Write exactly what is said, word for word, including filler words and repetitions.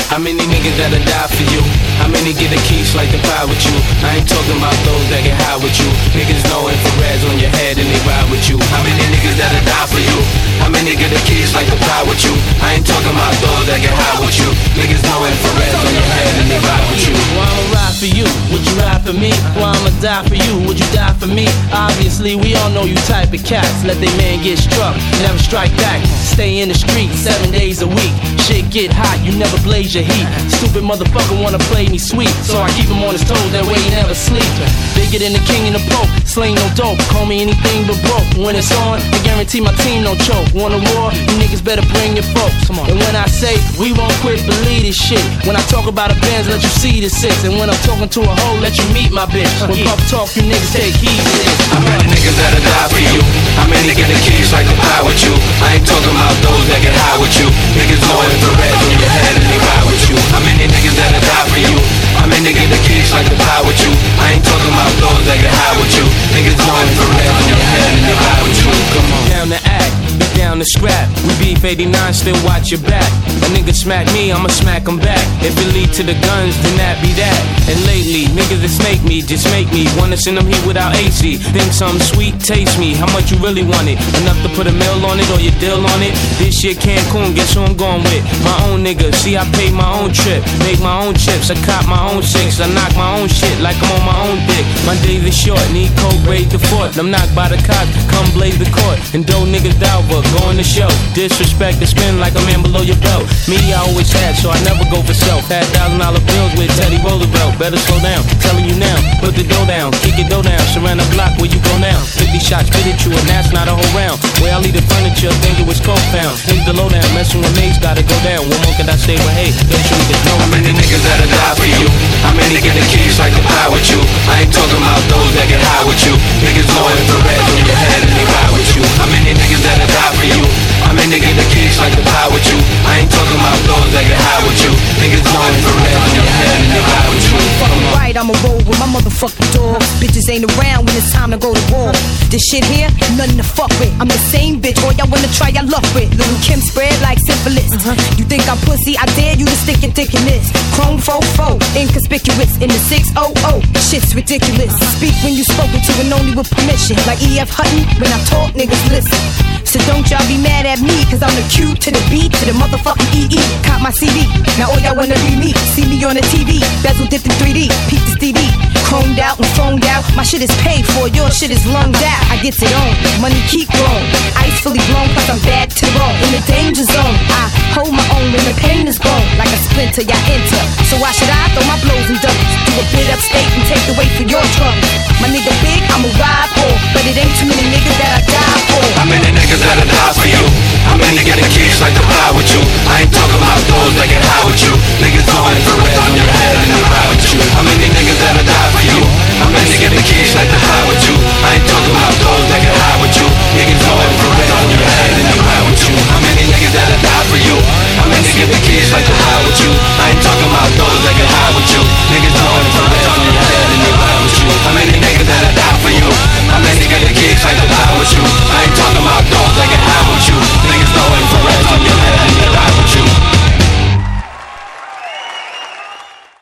How many niggas that'll die for you? How many get the keys like the pie with you? I ain't talking about those that get high with you. Niggas know infrareds on your head and they ride with you. How many niggas that'll die for you? How many get the keys like the pie with you? I ain't talking about those that get high with you. Niggas know infrareds on your head and they ride with you. Well, I'ma ride for you, would you ride for me? Well, I'ma die for you, would you die for me? Obviously, we all know you type of cats. Let they man get struck, never strike back. Stay in the street seven days a week. Shit get hot, you never blaze your heat. Stupid motherfucker wanna play me sweet, so I keep him on his toes, that way he never sleep. Bigger than the king and the pope, sling no dope. Call me anything but broke. When it's on, I guarantee my team no choke. Want a war? You niggas better bring your folks. And when I say we won't quit, believe this shit. When I talk about a Benz, let you see the six. And when I'm talking to a hoe, let you meet my bitch. When pop talk, you niggas take heed to this. How many niggas that'll die for you? How many get the keys like the pie with you? I ain't talking about those that get high with you. Niggas know infrared on your head and they ride with you. How many niggas that'll die for you? How many get the keys like the pie with you? I ain't talking about those that get high with you. Niggas know infrared on your head and they ride with you. Come on. Down to act, be down to scrap. We beef eighty-nine, still watch your back. A nigga smack me, I'ma smack him back. If it lead to the guns, then that be that. And lately, niggas that snake me, just make me wanna send them heat without A C. Think something sweet, taste me. How much you really want it? Enough to put a mill on it or your deal on it? This shit Cancun, guess who I'm going with? My own nigga, see I pay my own trip. Make my own chips, I cop my own six. I knock my own shit like I'm on my own dick. My days are short, need cold grade the fort. I'm knocked by the cops, come blaze the court. And dough niggas down, but go on the show. Disrespect to spin like a man below your belt. Me, I always had, so I never go for self. Had thousand dollar bills with Teddy Roosevelt. Better slow down, telling you now. Put the dough down, kick your dough down. Surround the block where you go now. fifty shots spit at you, and that's not a whole round. Where I leave the furniture, think it was cold pound. Hit the low down, messing with mates, gotta go down. One more could I say, but hey, don't you niggas know. How many niggas that'll die for you? How many get the keys like the pie with you? I ain't talking about those that get high with you. Niggas know infrared on your head and they ride with you. How many niggas that'll die for you? How many get the keys like the pie with you? I ain't talking about those that get high with you. Niggas know infrared on your head and they ride with you. Fucking right, I'ma roll with my motherfucking dog. Bitches ain't around when it's time to go to war. This shit here, nothing to fuck with. I'm the same bitch, all y'all wanna try, y'all luck with. Little Kim spread like syphilis. Uh-huh. You think I'm pussy? I dare you to stick your dick in this. Chrome fofo, inconspicuous in the six oh oh. Shit's ridiculous. Speak when you spoken to and only with permission. Like E F Hutton, when I talk, niggas listen. So don't y'all be mad at me, cause I'm the Q to the B to the motherfucking E E. Caught my C D, now all y'all wanna be me. See me on the T V, bezel dipped in three D. Peep this D V, chromed out and phoned out. My shit is paid for, your shit is lunged out. I gets it on, money keep growing. Ice fully blown, plus I'm bad to the bone. In the danger zone, I hold my own when the pain is gone. Like a splinter, y'all enter. So why should I throw my blows and doubles? Do a bit upstate and take the weight for your trouble. My nigga big, I'ma ride for, but it ain't too many niggas that I die for. How many niggas